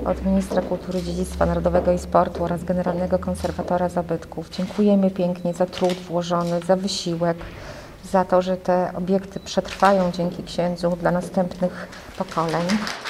od ministra kultury, dziedzictwa narodowego i sportu oraz generalnego konserwatora zabytków. Dziękujemy pięknie za trud włożony, za wysiłek, za to, że te obiekty przetrwają dzięki księdzu dla następnych pokoleń.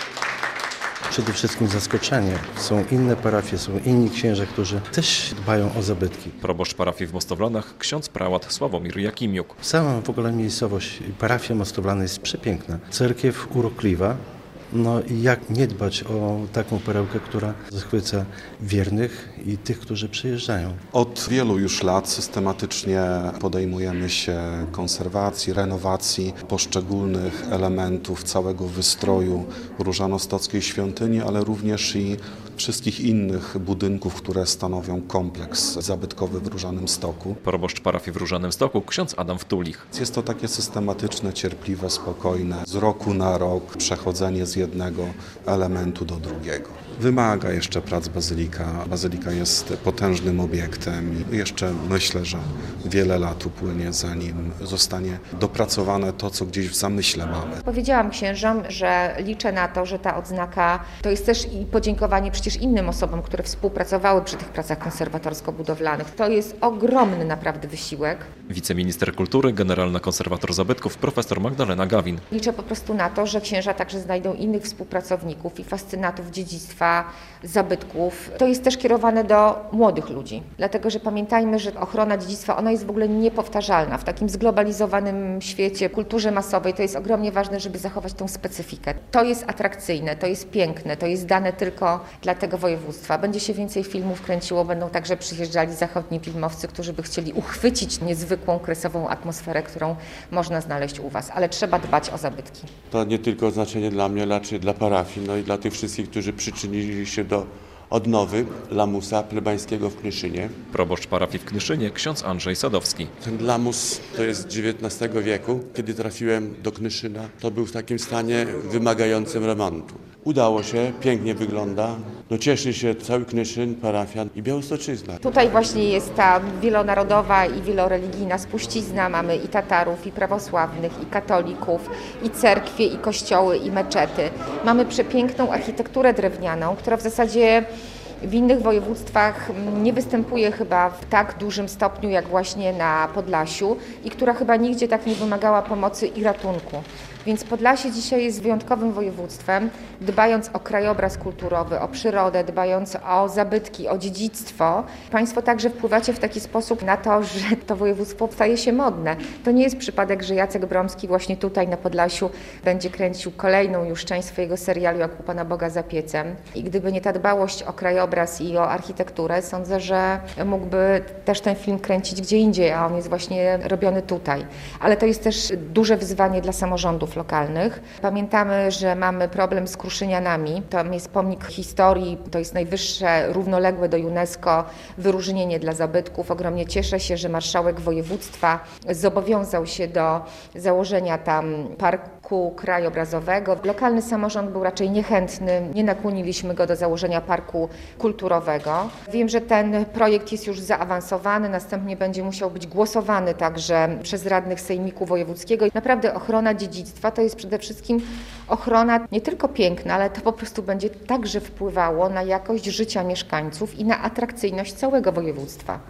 Przede wszystkim zaskoczenie. Są inne parafie, są inni księża, którzy też dbają o zabytki. Proboszcz parafii w Mostowlanach, ksiądz prałat Sławomir Jakimiuk. Sama w ogóle miejscowość, parafia Mostowlany jest przepiękna. Cerkiew urokliwa. No i jak nie dbać o taką perełkę, która zachwyca wiernych i tych, którzy przyjeżdżają. Od wielu już lat systematycznie podejmujemy się konserwacji, renowacji poszczególnych elementów całego wystroju Różanostockiej świątyni, ale również i wszystkich innych budynków, które stanowią kompleks zabytkowy w Różanym Stoku. Proboszcz parafii w Różanym Stoku, ksiądz Adam Wtulich. Jest to takie systematyczne, cierpliwe, spokojne, z roku na rok przechodzenie z jednego elementu do drugiego. Wymaga jeszcze prac bazylika. Bazylika jest potężnym obiektem i jeszcze myślę, że wiele lat upłynie, zanim zostanie dopracowane to, co gdzieś w zamyśle mamy. Powiedziałam księżom, że liczę na to, że ta odznaka to jest też i podziękowanie przecież innym osobom, które współpracowały przy tych pracach konserwatorsko-budowlanych. To jest ogromny naprawdę wysiłek. Wiceminister kultury, generalna konserwator zabytków, profesor Magdalena Gawin. Liczę po prostu na to, że księża także znajdą innych współpracowników i fascynatów dziedzictwa, zabytków. To jest też kierowane do młodych ludzi, dlatego że pamiętajmy, że ochrona dziedzictwa, ona jest w ogóle niepowtarzalna. W takim zglobalizowanym świecie, kulturze masowej to jest ogromnie ważne, żeby zachować tą specyfikę. To jest atrakcyjne, to jest piękne, to jest dane tylko dla tego województwa. Będzie się więcej filmów kręciło, będą także przyjeżdżali zachodni filmowcy, którzy by chcieli uchwycić niezwykłą, kresową atmosferę, którą można znaleźć u Was, ale trzeba dbać o zabytki. To nie tylko znaczenie dla mnie, lecz i dla parafii, no i dla tych wszystkich, którzy przyczynili się do odnowy lamusa plebańskiego w Knyszynie. Proboszcz parafii w Knyszynie, ksiądz Andrzej Sadowski. Ten lamus to jest XIX wieku. Kiedy trafiłem do Knyszyna, to był w takim stanie wymagającym remontu. Udało się, pięknie wygląda. No cieszy się cały Knyszyn, parafia i Białostoczyzna. Tutaj właśnie jest ta wielonarodowa i wieloreligijna spuścizna. Mamy i Tatarów, i prawosławnych, i katolików, i cerkwie, i kościoły, i meczety. Mamy przepiękną architekturę drewnianą, która w zasadzie w innych województwach nie występuje chyba w tak dużym stopniu jak właśnie na Podlasiu i która chyba nigdzie tak nie wymagała pomocy i ratunku. Więc Podlasie dzisiaj jest wyjątkowym województwem, dbając o krajobraz kulturowy, o przyrodę, dbając o zabytki, o dziedzictwo. Państwo także wpływacie w taki sposób na to, że to województwo staje się modne. To nie jest przypadek, że Jacek Bromski właśnie tutaj na Podlasiu będzie kręcił kolejną już część swojego serialu Jak u Pana Boga za piecem. I gdyby nie ta dbałość o krajobraz i o architekturę, sądzę, że mógłby też ten film kręcić gdzie indziej, a on jest właśnie robiony tutaj. Ale to jest też duże wyzwanie dla samorządów lokalnych. Pamiętamy, że mamy problem z Kruszynianami. Tam jest pomnik historii, to jest najwyższe, równoległe do UNESCO wyróżnienie dla zabytków. Ogromnie cieszę się, że marszałek województwa zobowiązał się do założenia tam parku krajobrazowego. Lokalny samorząd był raczej niechętny, nie nakłoniliśmy go do założenia parku kulturowego. Wiem, że ten projekt jest już zaawansowany, następnie będzie musiał być głosowany także przez radnych sejmiku wojewódzkiego. Naprawdę ochrona dziedzictwa to jest przede wszystkim ochrona nie tylko piękna, ale to po prostu będzie także wpływało na jakość życia mieszkańców i na atrakcyjność całego województwa.